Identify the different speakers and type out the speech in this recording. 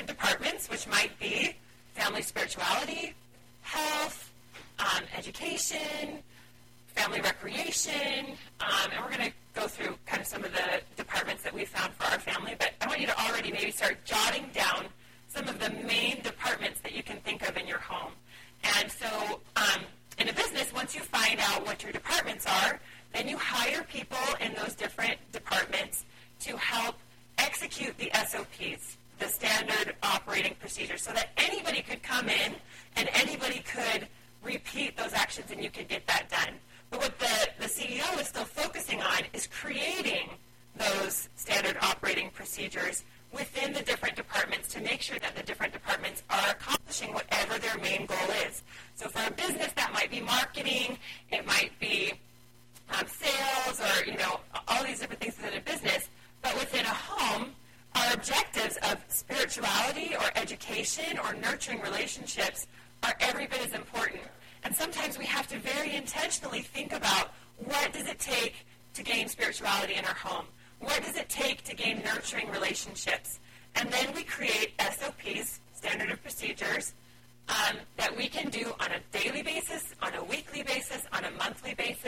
Speaker 1: different departments, which might be family spirituality, health, education, family recreation, and we're going to go through kind of some of the departments that we found for our family, but I want you to already maybe start jotting down some of the main departments that you can think of in your home. And so in a business, once you find out what your departments are, then you hire people in those different departments to help execute the SOPs, the standard operating procedures, so that anybody could come in and anybody could repeat those actions and you could get that done. But what the CEO is still focusing on is creating those standard operating procedures within the different departments to make sure that the different departments are accomplishing whatever their main goal is. So for a business, that might be marketing, it might be sales, or all these different things within a business. But within a home, our objectives of spirituality or education or nurturing relationships are every bit as important. And sometimes we have to very intentionally think about, what does it take to gain spirituality in our home? What does it take to gain nurturing relationships? And then we create SOPs, standard of procedures, that we can do on a daily basis, on a weekly basis, on a monthly basis.